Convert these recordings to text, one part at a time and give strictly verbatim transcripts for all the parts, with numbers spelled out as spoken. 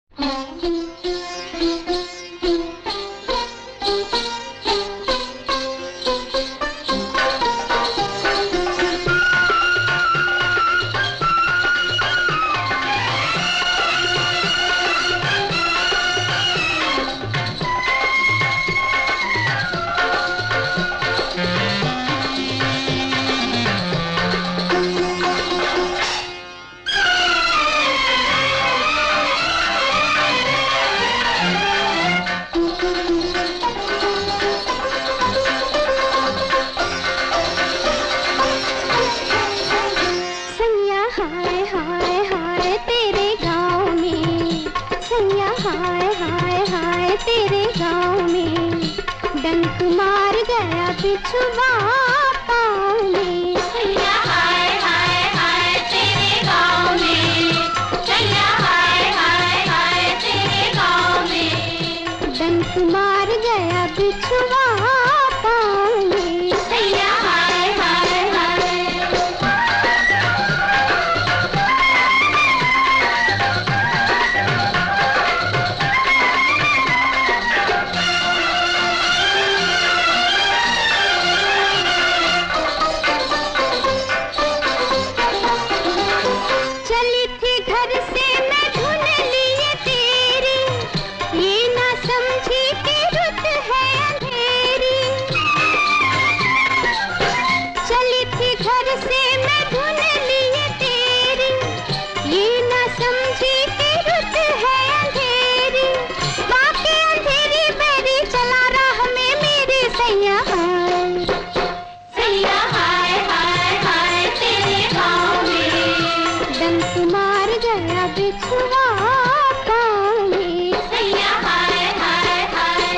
तेरे गाँव में डंक मार गया बिछुआ पाँव में। सैया हाय हाय हाय तेरे गाँव में, सैया हाय हाय हाय तेरे गाँव में डंक मार गया बिछुआ पाँव में। सैया हाय हाय हाय चली थी घर से मैं ढूंढ लिए तेरी, ये ना समझी कि रुत है अंधेरी। चली थी घर से मैं ढूंढ लिए तेरी, ये ना समझी कि रुत है अंधेरी। बाकी अंधेरी मेरी चला राह में मेरे सैया हाय। सैया हाय हाय हाय तेरे गाँव में डंक मार गया बिछुआ पाँव में। सैया हाय हाय हाय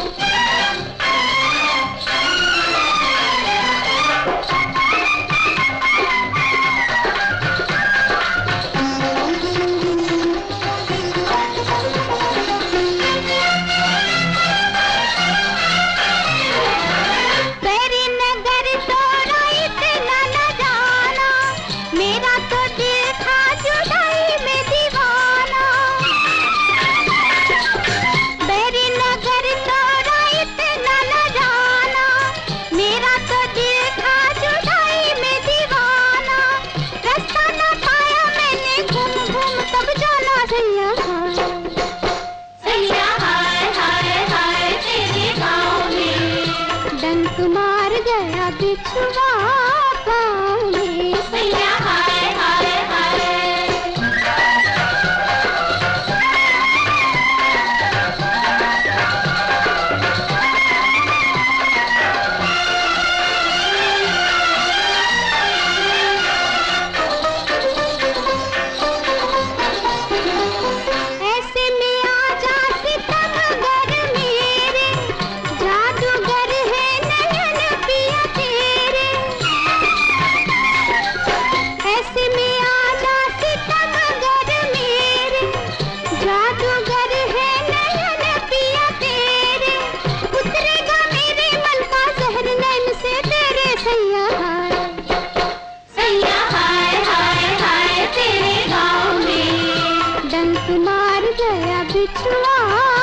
तेरी नगर तोड़ा इतना न जाना, मेरा तो दिल था जुदाई में दीवाना। तेरी नगर तोड़ा इतना न जाना, मेरा तो दिल था जुदाई में दीवाना। रास्ता न पाया मैंने घूम घूम तब जाना सैया हाय। सैया हाय हाय हाय तेरे गाँव में डंक मार गया बिछुआ पाँव में। सैया हाय हाय हाय ऐसे में आजा सितमगर मेरे, जादूगर है नयन पिया तेरे। ऐसे में आजा सितमगर मेरे, जादूगर है नयन पिया तेरे। उतरेगा मेरे मन का जहर नैन से तेरे सैया हाय। सैया हाय हाय हाय तेरे गाँव में डंक मार गया बिछुआ